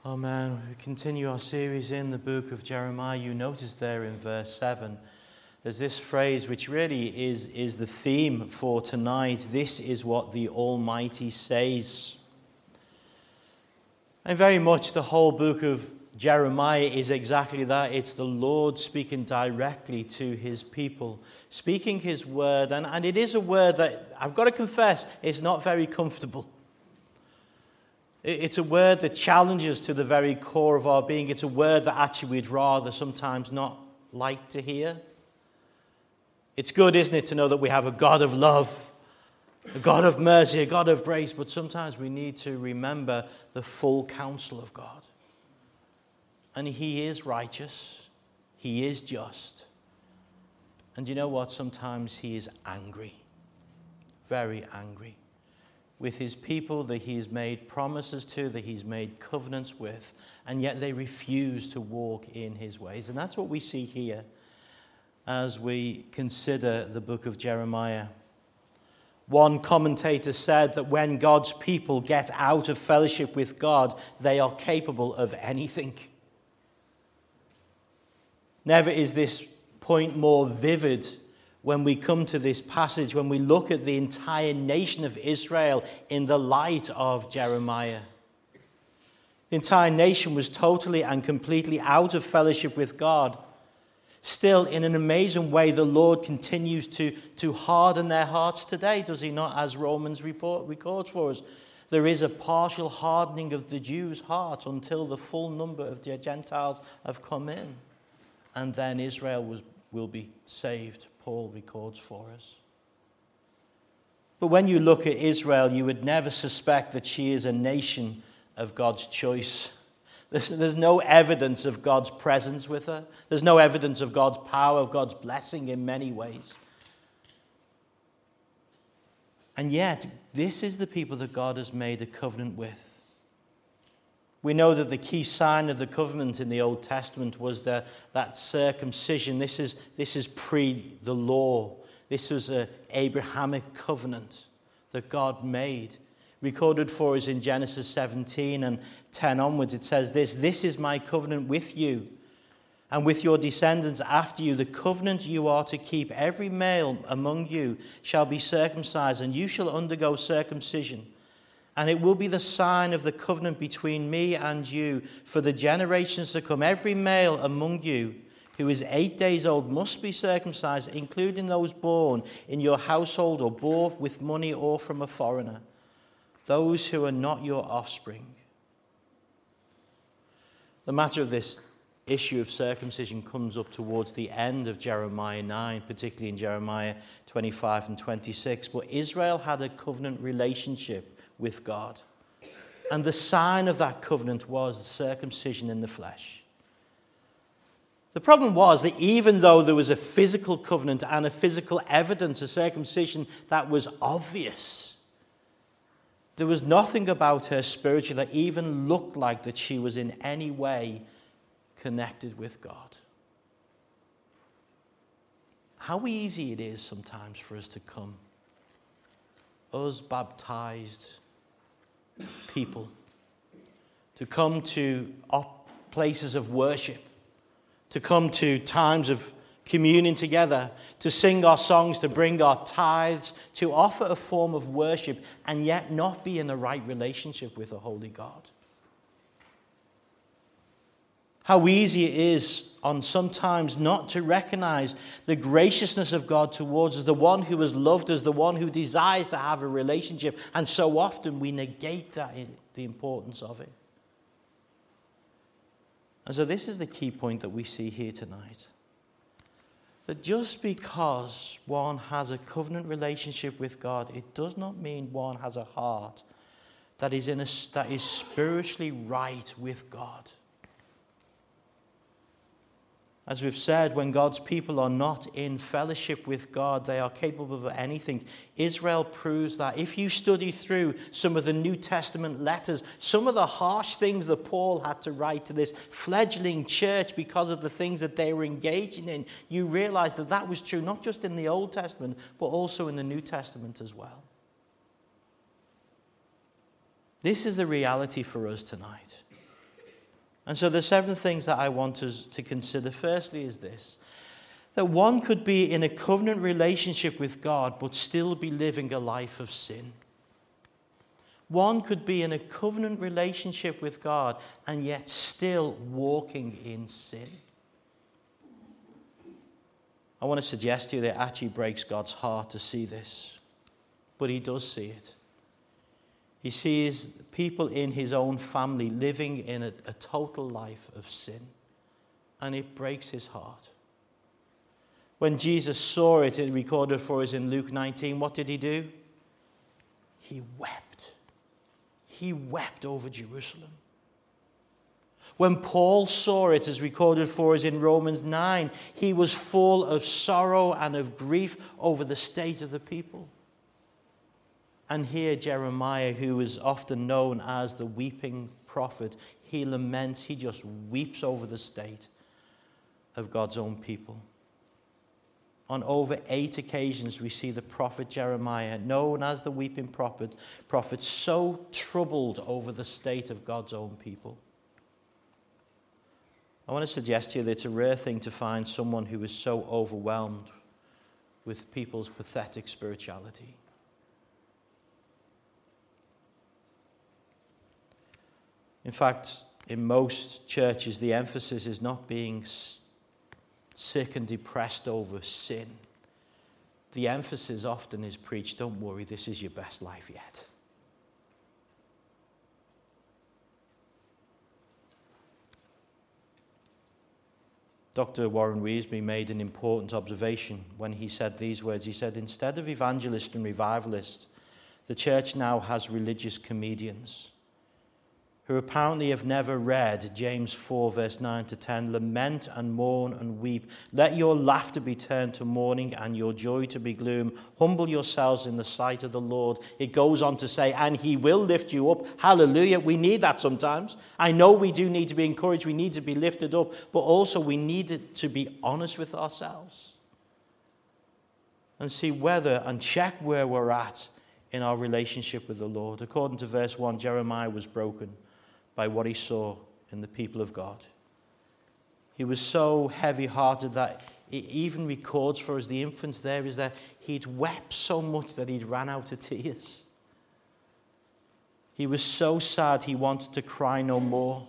Amen. We continue our series in the book of Jeremiah. You notice there in verse 7, there's this phrase which really is the theme for tonight. This is what the Almighty says. And very much the whole book of Jeremiah is exactly that. It's the Lord speaking directly to his people, speaking his word. And it is a word that, I've got to confess, is not very comfortable. It's a word that challenges to the very core of our being. It's a word that actually we'd rather sometimes not like to hear. It's good, isn't it, to know that we have a God of love, a God of mercy, a God of grace, but sometimes we need to remember the full counsel of God. And he is righteous. He is just. And you know what? Sometimes he is angry, very angry, with his people that he has made promises to, that he's made covenants with, and yet they refuse to walk in his ways. And that's what we see here as we consider the book of Jeremiah. One commentator said that when God's people get out of fellowship with God, they are capable of anything. Never is this point more vivid when we come to this passage, when we look at the entire nation of Israel in the light of Jeremiah. The entire nation was totally and completely out of fellowship with God. Still, in an amazing way, the Lord continues to harden their hearts today, does he not, as Romans records for us? There is a partial hardening of the Jews' heart until the full number of the Gentiles have come in. And then Israel will be saved, Paul records for us. But when you look at Israel, you would never suspect that she is a nation of God's choice. There's no evidence of God's presence with her. There's no evidence of God's power, of God's blessing in many ways. And yet, this is the people that God has made a covenant with. We know that the key sign of the covenant in the Old Testament was that circumcision. This is pre the law. This was an Abrahamic covenant that God made. Recorded for us in Genesis 17 and 10 onwards, it says this: "This is my covenant with you and with your descendants after you, the covenant you are to keep. Every male among you shall be circumcised, and you shall undergo circumcision. And it will be the sign of the covenant between me and you for the generations to come. Every male among you who is 8 days old must be circumcised, including those born in your household or bought with money or from a foreigner, those who are not your offspring." The matter of this issue of circumcision comes up towards the end of Jeremiah 9, particularly in Jeremiah 25 and 26. But Israel had a covenant relationship with God. And the sign of that covenant was circumcision in the flesh. The problem was that even though there was a physical covenant and a physical evidence of circumcision that was obvious, there was nothing about her spiritually that even looked like that she was in any way connected with God. How easy it is sometimes for us to come, us baptized people, to come to places of worship, to come to times of communion together, to sing our songs, to bring our tithes, to offer a form of worship, and yet not be in the right relationship with a holy God. How easy it is on sometimes not to recognize the graciousness of God towards us, the one who has loved us, the one who desires to have a relationship, and so often we negate that, the importance of it. And so this is the key point that we see here tonight. That just because one has a covenant relationship with God, it does not mean one has a heart that is spiritually right with God. As we've said, when God's people are not in fellowship with God, they are capable of anything. Israel proves that. If you study through some of the New Testament letters, some of the harsh things that Paul had to write to this fledgling church because of the things that they were engaging in, you realize that that was true not just in the Old Testament, but also in the New Testament as well. This is the reality for us tonight. And so there's 7 things that I want us to consider. Firstly is this, that one could be in a covenant relationship with God but still be living a life of sin. One could be in a covenant relationship with God and yet still walking in sin. I want to suggest to you that it actually breaks God's heart to see this, but he does see it. He sees people in his own family living in a total life of sin, and it breaks his heart. When Jesus saw it, it recorded for us in Luke 19, what did he do? He wept. He wept over Jerusalem. When Paul saw it, as recorded for us in Romans 9, he was full of sorrow and of grief over the state of the people. And here Jeremiah, who is often known as the weeping prophet, he laments, he just weeps over the state of God's own people. On over 8 occasions we see the prophet Jeremiah, known as the weeping prophet, so troubled over the state of God's own people. I want to suggest to you that it's a rare thing to find someone who is so overwhelmed with people's pathetic spirituality. In fact, in most churches, the emphasis is not being sick and depressed over sin. The emphasis often is preached, don't worry, this is your best life yet. Dr. Warren Wiersbe made an important observation when he said these words. He said, instead of evangelists and revivalists, the church now has religious comedians who apparently have never read James 4, verse 9 to 10, lament and mourn and weep. Let your laughter be turned to mourning and your joy to be gloom. Humble yourselves in the sight of the Lord. It goes on to say, and he will lift you up. Hallelujah. We need that sometimes. I know we do need to be encouraged. We need to be lifted up. But also we need to be honest with ourselves and see whether and check where we're at in our relationship with the Lord. According to verse 1, Jeremiah was broken by what he saw in the people of God. He was so heavy-hearted that it even records for us, the inference there is that he'd wept so much that he'd ran out of tears. He was so sad he wanted to cry no more.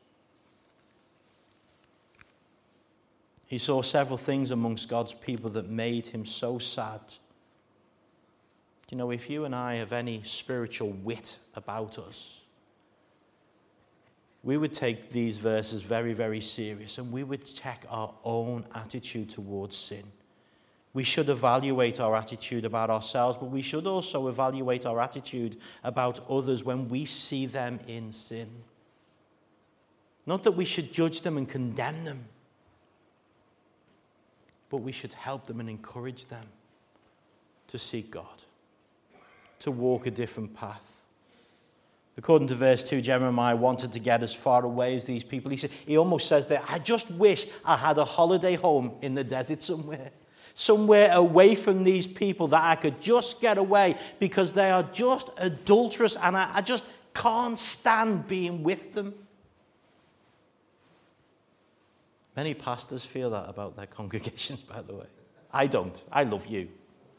He saw several things amongst God's people that made him so sad. You know, if you and I have any spiritual wit about us, we would take these verses very, very serious, and we would check our own attitude towards sin. We should evaluate our attitude about ourselves, but we should also evaluate our attitude about others when we see them in sin. Not that we should judge them and condemn them, but we should help them and encourage them to seek God, to walk a different path. According to verse 2, Jeremiah wanted to get as far away as these people. He almost says that, I just wish I had a holiday home in the desert somewhere away from these people that I could just get away because they are just adulterous and I just can't stand being with them. Many pastors feel that about their congregations, by the way. I don't. I love you.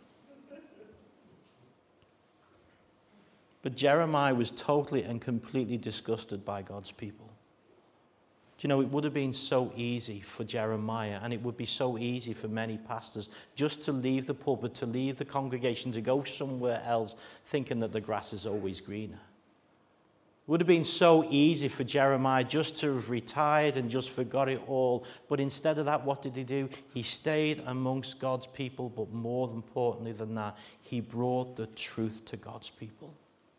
But Jeremiah was totally and completely disgusted by God's people. Do you know, it would have been so easy for Jeremiah, and it would be so easy for many pastors, just to leave the pulpit, to leave the congregation, to go somewhere else, thinking that the grass is always greener. It would have been so easy for Jeremiah just to have retired and just forgot it all. But instead of that, what did he do? He stayed amongst God's people, but more importantly than that, he brought the truth to God's people.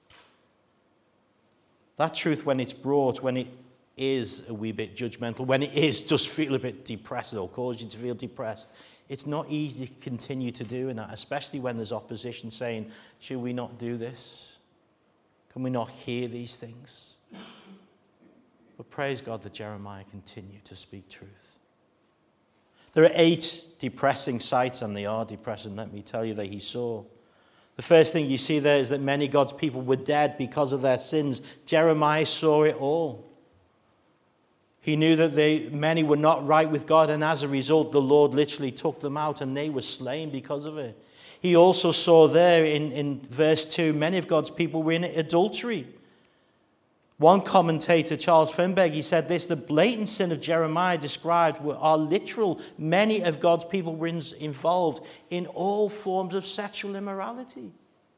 That truth, when it's brought, when it is a wee bit judgmental, when it is just feel a bit depressed or cause you to feel depressed, it's not easy to continue to do that, especially when there's opposition saying, should we not do this? Can we not hear these things? But praise God that Jeremiah continued to speak truth. There are 8 depressing sights, and they are depressing, let me tell you, that he saw. The first thing you see there is that many God's people were dead because of their sins. Jeremiah saw it all. He knew that many were not right with God, and as a result, the Lord literally took them out, and they were slain because of it. He also saw there in verse 2, many of God's people were in adultery. One commentator, Charles Finberg, he said this: the blatant sin of Jeremiah described are literal. Many of God's people were involved in all forms of sexual immorality.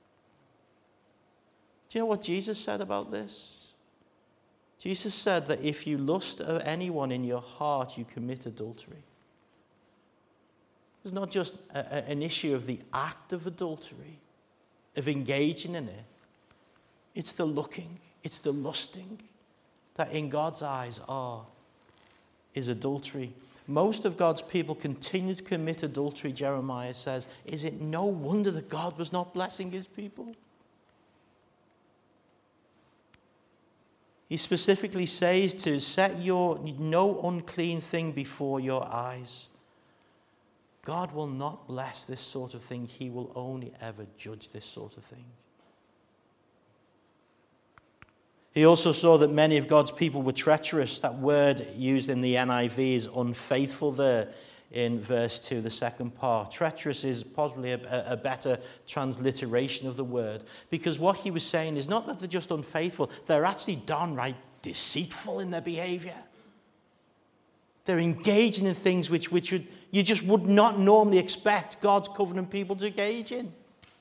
Do you know what Jesus said about this? Jesus said that if you lust of anyone in your heart, you commit adultery. It's not just an issue of the act of adultery, of engaging in it. It's the looking, it's the lusting that in God's eyes is adultery. Most of God's people continue to commit adultery, Jeremiah says. Is it no wonder that God was not blessing his people? He specifically says to set no unclean thing before your eyes. God will not bless this sort of thing. He will only ever judge this sort of thing. He also saw that many of God's people were treacherous. That word used in the NIV is unfaithful there in verse 2, the second part. Treacherous is possibly a better transliteration of the word, because what he was saying is not that they're just unfaithful, they're actually downright deceitful in their behavior. They're engaging in things which you just would not normally expect God's covenant people to engage in.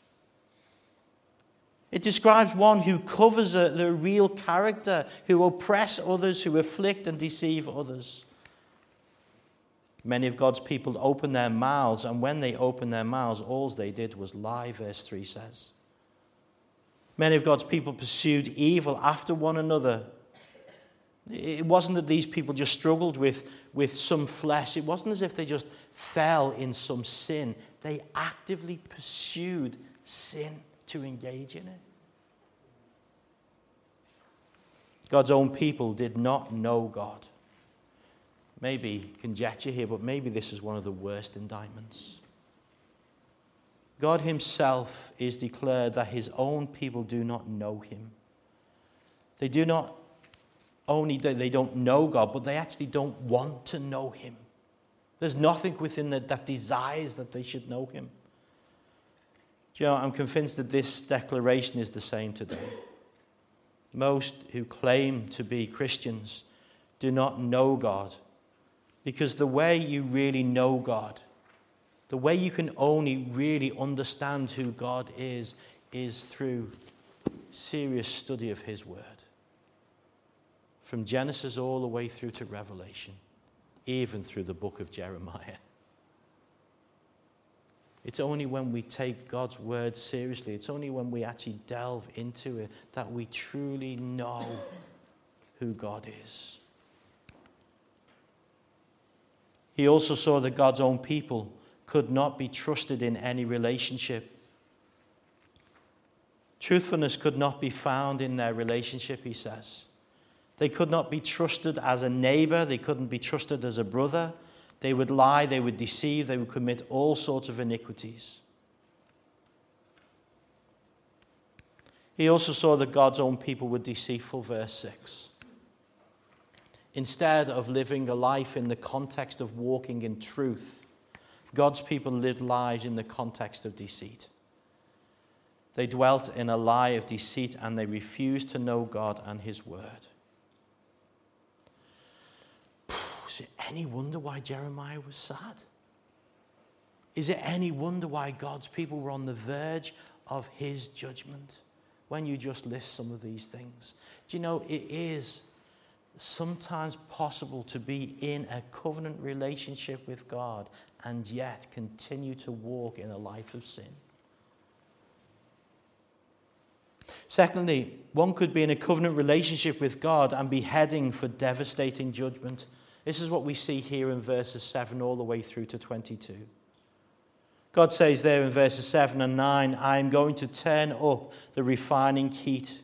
It describes one who covers their real character, who oppress others, who afflict and deceive others. Many of God's people opened their mouths, and when they opened their mouths, all they did was lie, verse 3 says. Many of God's people pursued evil after one another. It wasn't that these people just struggled with some flesh. It wasn't as if they just fell in some sin. They actively pursued sin to engage in it. God's own people did not know God. Maybe conjecture here, but maybe this is one of the worst indictments. God himself is declared that his own people do not know him. They don't know God, but they actually don't want to know him. There's nothing within that desires that they should know him. Do you know, I'm convinced that this declaration is the same today. Most who claim to be Christians do not know God, because the way you really know God, the way you can only really understand who God is through serious study of his word. From Genesis all the way through to Revelation, even through the book of Jeremiah. It's only when we take God's word seriously, it's only when we actually delve into it that we truly know who God is. He also saw that God's own people could not be trusted in any relationship. Truthfulness could not be found in their relationship, he says. They could not be trusted as a neighbor. They couldn't be trusted as a brother. They would lie, they would deceive, they would commit all sorts of iniquities. He also saw that God's own people were deceitful, verse 6. Instead of living a life in the context of walking in truth, God's people lived lives in the context of deceit. They dwelt in a lie of deceit, and they refused to know God and his word. Is it any wonder why Jeremiah was sad? Is it any wonder why God's people were on the verge of his judgment? When you just list some of these things. Do you know, it is sometimes possible to be in a covenant relationship with God and yet continue to walk in a life of sin. Secondly, one could be in a covenant relationship with God and be heading for devastating judgment. This is what we see here in verses 7 all the way through to 22. God says there in verses 7 and 9, I am going to turn up the refining heat.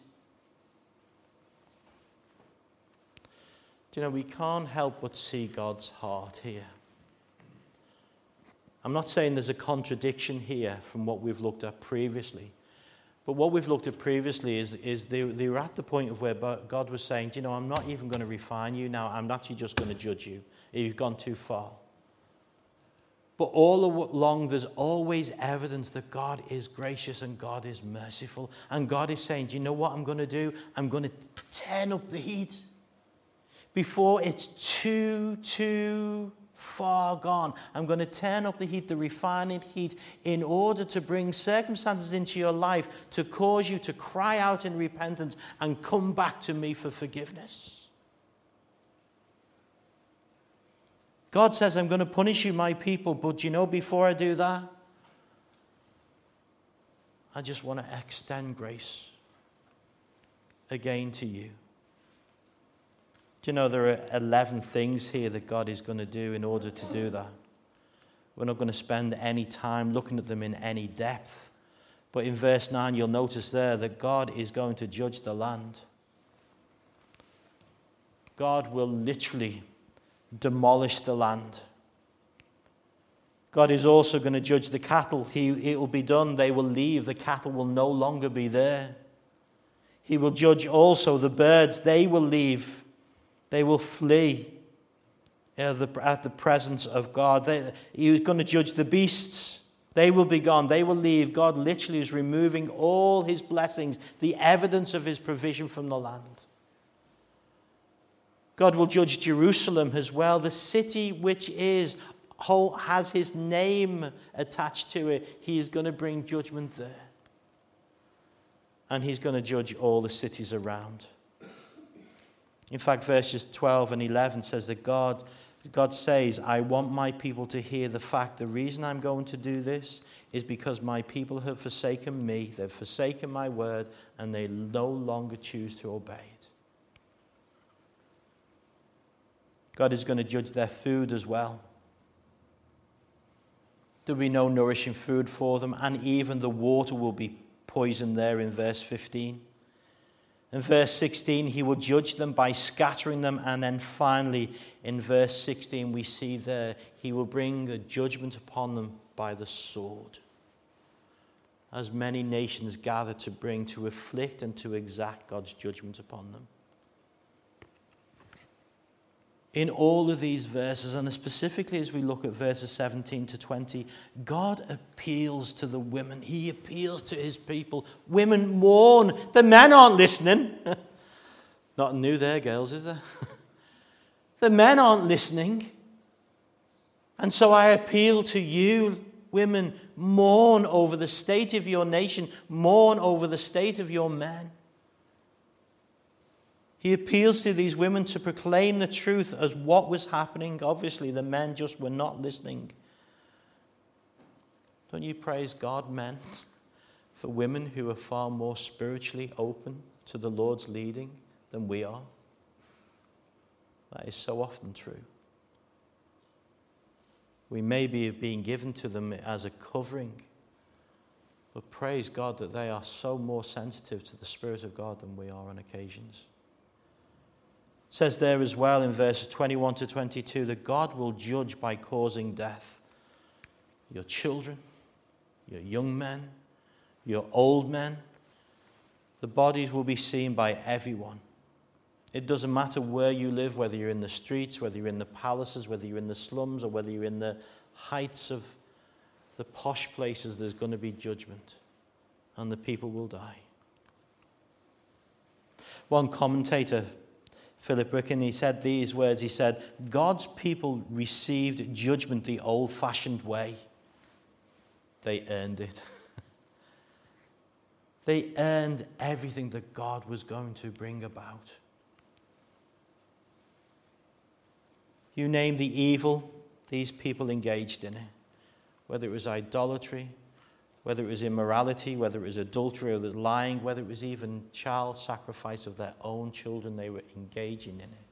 Do you know, we can't help but see God's heart here. I'm not saying there's a contradiction here from what we've looked at previously, But what we've looked at previously is they were at the point of where God was saying, I'm not even going to refine you now. I'm actually just going to judge you. You've gone too far. But all along, there's always evidence that God is gracious and God is merciful. And God is saying, do you know what I'm going to do? I'm going to turn up the heat. Before it's too far gone, I'm going to turn up the heat, the refining heat, in order to bring circumstances into your life to cause you to cry out in repentance and come back to me for forgiveness. God says, I'm going to punish you, my people, but before I do that, I just want to extend grace again to you. Do you know there are 11 things here that God is going to do in order to do that? We're not going to spend any time looking at them in any depth. But in verse 9, you'll notice there that God is going to judge the land. God will literally demolish the land. God is also going to judge the cattle. It will be done. They will leave. The cattle will no longer be there. He will judge also the birds. They will leave. They will flee at the presence of God. He is going to judge the beasts. They will be gone. They will leave. God literally is removing all his blessings, the evidence of his provision from the land. God will judge Jerusalem as well, the city which has his name attached to it. He is going to bring judgment there. And he's going to judge all the cities around. In fact, verses 12 and 11 says that God says, I want my people to hear the fact. The reason I'm going to do this is because my people have forsaken me. They've forsaken my word, and they no longer choose to obey it. God is going to judge their food as well. There'll be no nourishing food for them, and even the water will be poisoned there in verse 15. In verse 16, he will judge them by scattering them, and then finally in verse 16 we see there, he will bring a judgment upon them by the sword. As many nations gather to afflict and to exact God's judgment upon them. In all of these verses, and specifically as we look at verses 17 to 20, God appeals to the women. He appeals to his people. Women mourn. The men aren't listening. Nothing new there, girls, is there? The men aren't listening. And so I appeal to you, women, mourn over the state of your nation. Mourn over the state of your men. He appeals to these women to proclaim the truth as what was happening. Obviously, the men just were not listening. Don't you praise God, men, for women who are far more spiritually open to the Lord's leading than we are? That is so often true. We may be being given to them as a covering, but praise God that they are so more sensitive to the Spirit of God than we are on occasions. It says there as well in verses 21 to 22 that God will judge by causing death. Your children, your young men, your old men, the bodies will be seen by everyone. It doesn't matter where you live, whether you're in the streets, whether you're in the palaces, whether you're in the slums, or whether you're in the heights of the posh places, there's going to be judgment, and the people will die. One commentator, Philip Wickham, he said these words. He said, God's people received judgment the old-fashioned way. They earned it. They earned everything that God was going to bring about. You name the evil, these people engaged in it. Whether it was idolatry, whether it was immorality, whether it was adultery or lying, whether it was even child sacrifice of their own children, they were engaging in it.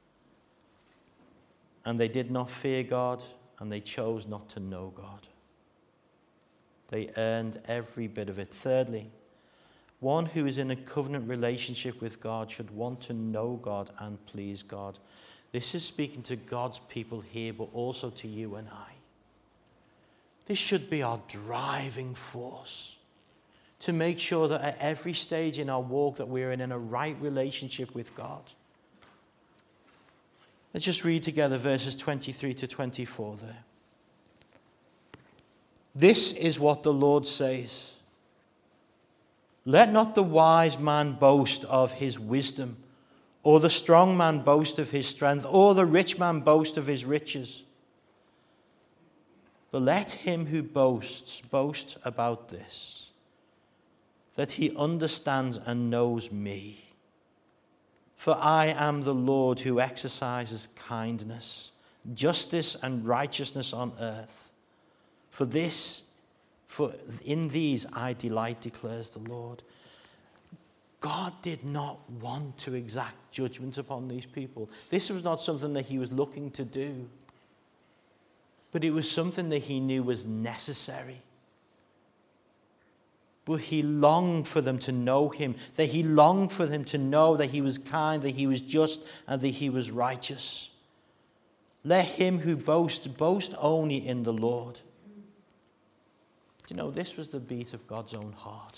And they did not fear God, and they chose not to know God. They earned every bit of it. Thirdly, one who is in a covenant relationship with God should want to know God and please God. This is speaking to God's people here, but also to you and I. This should be our driving force. to make sure that at every stage in our walk that we're in a right relationship with God. Let's just read together verses 23 to 24 there. This is what the Lord says. Let not the wise man boast of his wisdom, or the strong man boast of his strength, or the rich man boast of his riches. But let him who boasts boast about this, that he understands and knows me. For I am the Lord who exercises kindness, justice and righteousness on earth. For in these I delight, declares the Lord. God did not want to exact judgment upon these people. This was not something that he was looking to do, but it was something that he knew was necessary. But he longed for them to know him, that he longed for them to know that he was kind, that he was just, and that he was righteous. Let him who boasts boast only in the Lord. Do you know, this was the beat of God's own heart.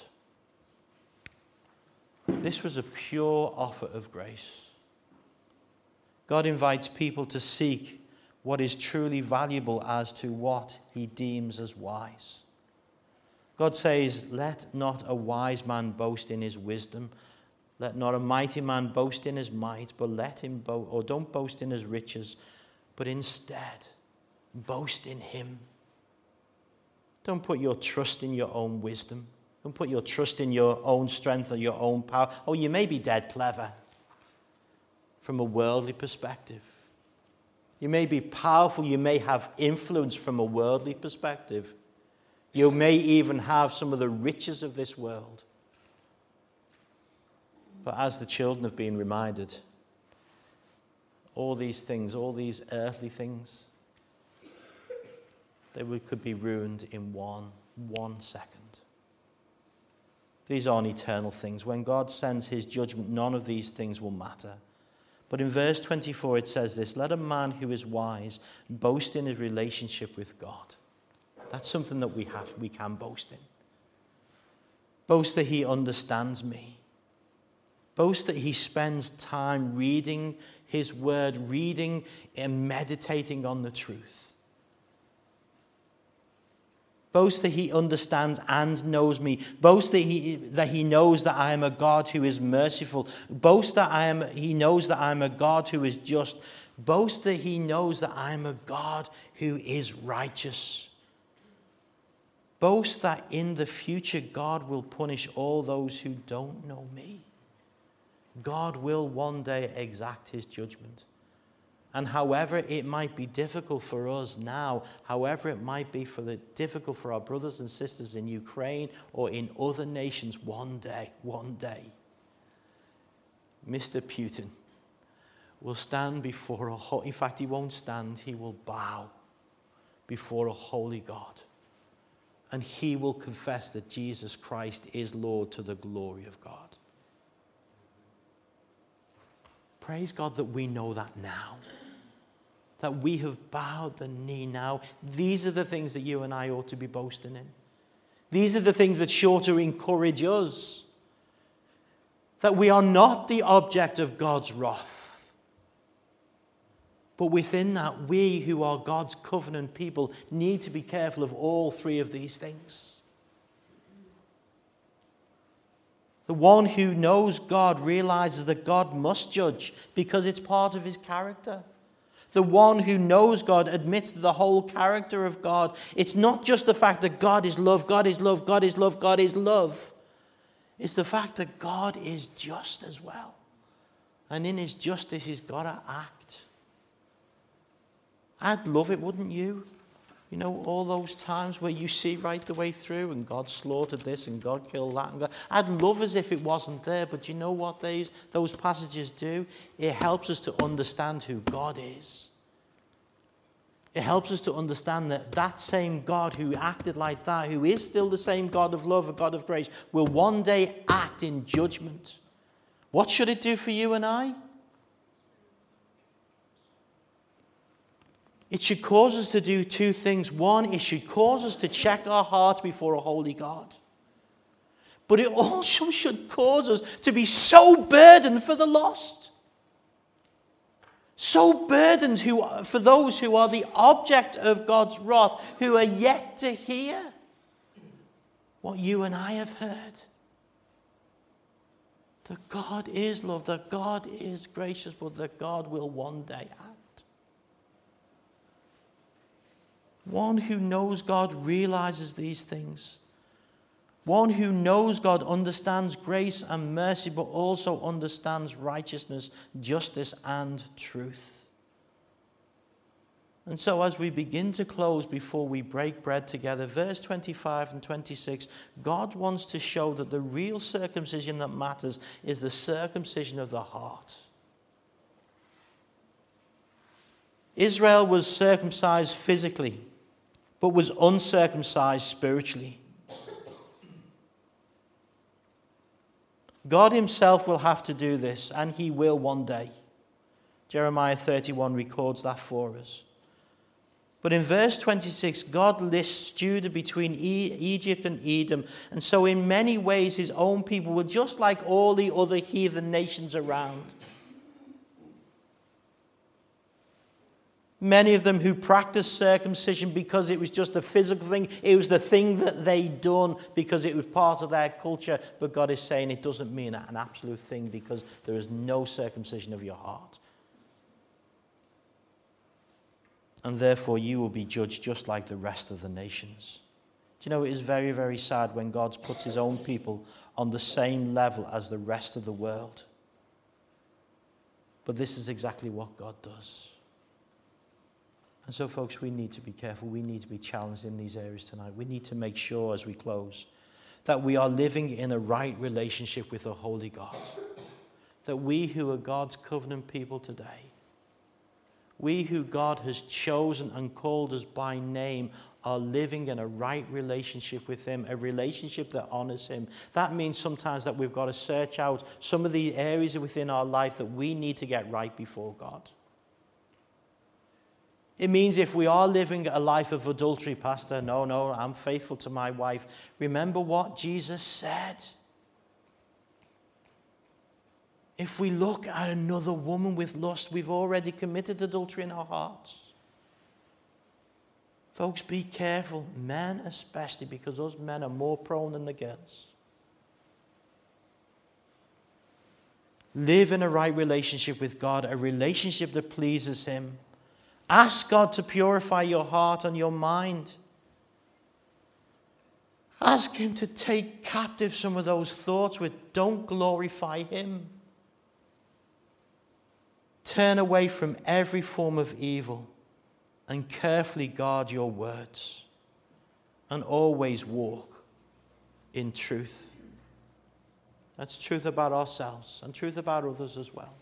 This was a pure offer of grace. God invites people to seek what is truly valuable as to what he deems as wise. God says, let not a wise man boast in his wisdom. Let not a mighty man boast in his might, but let him don't boast in his riches, but instead boast in him. Don't put your trust in your own wisdom. Don't put your trust in your own strength or your own power. Oh, you may be dead clever from a worldly perspective. You may be powerful. You may have influence from a worldly perspective. You may even have some of the riches of this world. But as the children have been reminded, all these things, all these earthly things, could be ruined in one second. These aren't eternal things. When God sends his judgment, none of these things will matter. But in verse 24 it says this, let a man who is wise boast in his relationship with God. That's something that we can boast in. Boast that he understands me. Boast that he spends time reading his word, reading and meditating on the truth. Boast that he understands and knows me. Boast that he knows that I am a God who is merciful. Boast that he knows that I am a God who is just. Boast that he knows that I am a God who is righteous. Boast that in the future God will punish all those who don't know me. God will one day exact his judgment. And however it might be difficult for us now, however it might be difficult for our brothers and sisters in Ukraine or in other nations, one day, Mr. Putin will stand before in fact, he won't stand, he will bow before a holy God. And he will confess that Jesus Christ is Lord to the glory of God. Praise God that we know that now. That we have bowed the knee now. These are the things that you and I ought to be boasting in. These are the things that sure to encourage us. That we are not the object of God's wrath. But within that, we who are God's covenant people need to be careful of all three of these things. The one who knows God realizes that God must judge because it's part of his character. The one who knows God admits to the whole character of God. It's not just the fact that God is love, God is love, God is love, God is love. It's the fact that God is just as well. And in his justice, he's got to act. I'd love it, wouldn't you? You know, all those times where you see right the way through and God slaughtered this and God killed that. And God, I'd love as if it wasn't there, but you know what those passages do? It helps us to understand who God is. It helps us to understand that that same God who acted like that, who is still the same God of love, a God of grace, will one day act in judgment. What should it do for you and I? It should cause us to do two things. One, it should cause us to check our hearts before a holy God. But it also should cause us to be so burdened for the lost. So burdened for those who are the object of God's wrath, who are yet to hear what you and I have heard. That God is love, that God is gracious, but that God will one day act. One who knows God realizes these things. One who knows God understands grace and mercy, but also understands righteousness, justice, and truth. And so as we begin to close before we break bread together, verse 25 and 26, God wants to show that the real circumcision that matters is the circumcision of the heart. Israel was circumcised physically, but was uncircumcised spiritually. God himself will have to do this, and he will one day. Jeremiah 31 records that for us. But in verse 26, God lists Judah between Egypt and Edom, and so in many ways his own people were just like all the other heathen nations around. Many of them who practiced circumcision because it was just a physical thing. It was the thing that they'd done because it was part of their culture. But God is saying it doesn't mean an absolute thing because there is no circumcision of your heart. And therefore you will be judged just like the rest of the nations. Do you know, it is very, very sad when God puts his own people on the same level as the rest of the world. But this is exactly what God does. And so, folks, we need to be careful. We need to be challenged in these areas tonight. We need to make sure as we close that we are living in a right relationship with the Holy God. That we who are God's covenant people today, we who God has chosen and called us by name, are living in a right relationship with him, a relationship that honors him. That means sometimes that we've got to search out some of the areas within our life that we need to get right before God. It means if we are living a life of adultery, Pastor, no, I'm faithful to my wife. Remember what Jesus said. If we look at another woman with lust, we've already committed adultery in our hearts. Folks, be careful. Men especially, because us men are more prone than the girls. Live in a right relationship with God, a relationship that pleases him. Ask God to purify your heart and your mind. Ask him to take captive some of those thoughts which don't glorify him. Turn away from every form of evil and carefully guard your words and always walk in truth. That's truth about ourselves and truth about others as well.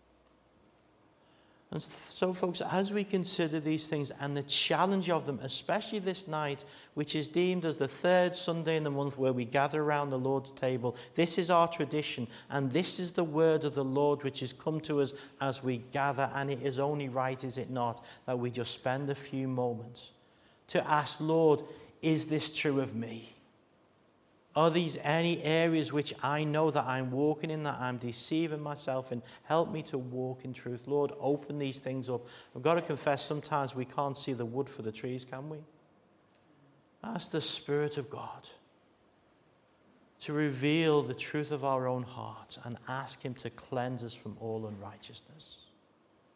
And so, folks, as we consider these things and the challenge of them, especially this night, which is deemed as the third Sunday in the month where we gather around the Lord's table, this is our tradition, and this is the word of the Lord which has come to us as we gather, and it is only right, is it not, that we just spend a few moments to ask, Lord, is this true of me? Are these any areas which I know that I'm walking in, that I'm deceiving myself in? Help me to walk in truth. Lord, open these things up. I've got to confess, sometimes we can't see the wood for the trees, can we? Ask the Spirit of God to reveal the truth of our own hearts and ask him to cleanse us from all unrighteousness.